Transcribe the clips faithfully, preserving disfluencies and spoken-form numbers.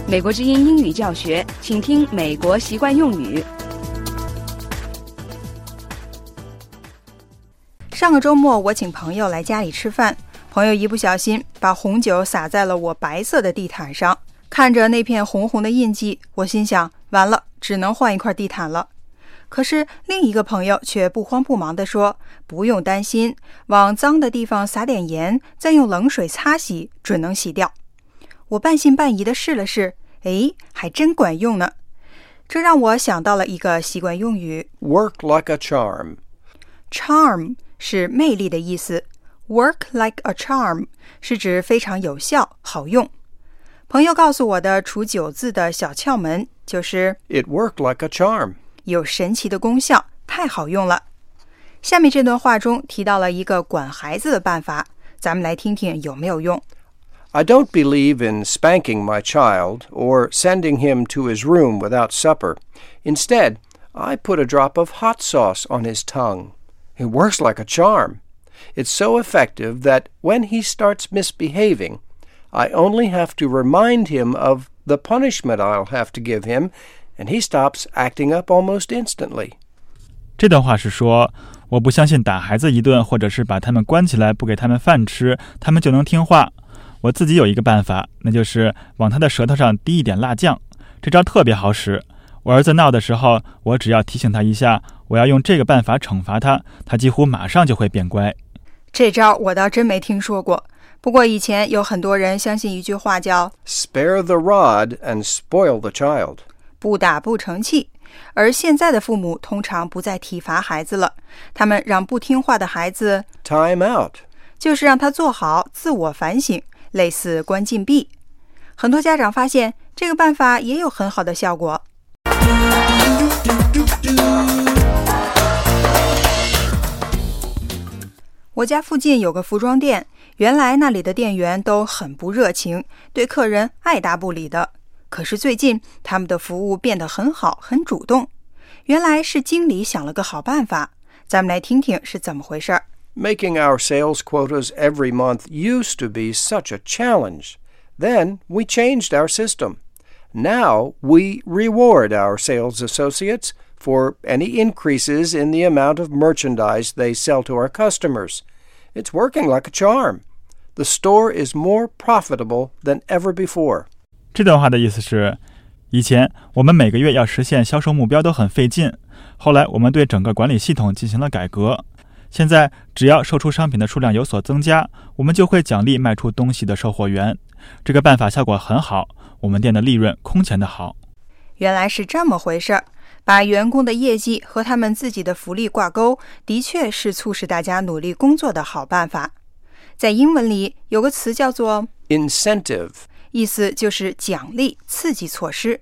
美国之音英语教学，请听美国习惯用语。 上个周末我请朋友来家里吃饭，朋友一不小心把红酒洒在了我白色的地毯上，看着那片红红的印记，我心想完了，只能换一块地毯了。可是另一个朋友却不慌不忙地说，不用担心，往脏的地方撒点盐，再用冷水擦洗，准能洗掉。我半信半疑地试了试，诶，还真管用呢。这让我想到了一个习惯用语 Work like a charm. Charm 是魅力的意思， Work like a charm 是指非常有效好用。朋友告诉我的除酒渍的小窍门就是 It worked like a charm. 有神奇的功效，太好用了。下面这段话中提到了一个管孩子的办法，咱们来听听有没有用。 I don't believe in spanking my child or sending him to his room without supper. Instead, I put a drop of hot sauce on his tongue. It works like a charm. It's so effective that when he starts misbehaving, I only have to remind him of the punishment I'll have to give him, and he stops acting up almost instantly. 这段话是说，我不相信打孩子一顿，或者是把他们关起来不给他们饭吃，他们就能听话。我自己有一个办法，那就是往他的舌头上滴一点辣酱，这招特别好使。我儿子闹的时候，我只要提醒他一下，我要用这个办法惩罚他，他几乎马上就会变乖。 这招我倒真没听说过，不过以前有很多人相信一句话叫 Spare the rod and spoil the child. 不打不成器，而现在的父母通常不再体罚孩子了，他们让不听话的孩子 Time out. 就是让他做好自我反省，类似关禁闭。很多家长发现这个办法也有很好的效果。我家附近有个服装店，原来那里的店员都很不热情，对客人爱答不理的。可是最近他们的服务变得很好，很主动。原来是经理想了个好办法，咱们来听听是怎么回事。 Making our sales quotas every month used to be such a challenge. Then we changed our system. Now we reward our sales associates for any increases in the amount of merchandise they sell to our customers. It's working like a charm. The store is more profitable than ever before. 这段话的意思是，以前我们每个月要实现销售目标都很费劲，后来我们对整个管理系统进行了改革。现在只要售出商品的数量有所增加，我们就会奖励卖出东西的售货员。这个办法效果很好，我们店的利润空前的好。 原来是这么回事，把员工的业绩和他们自己的福利挂钩，的确是促使大家努力工作的好办法。在英文里有个词叫做 incentive， 意思就是奖励、刺激措施。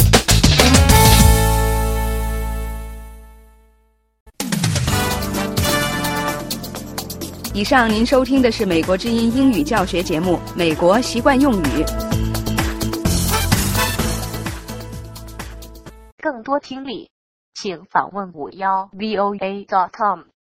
以上您收听的是美国之音英语教学节目《美国习惯用语》。 更多听力，请访问五幺 V O A dot com。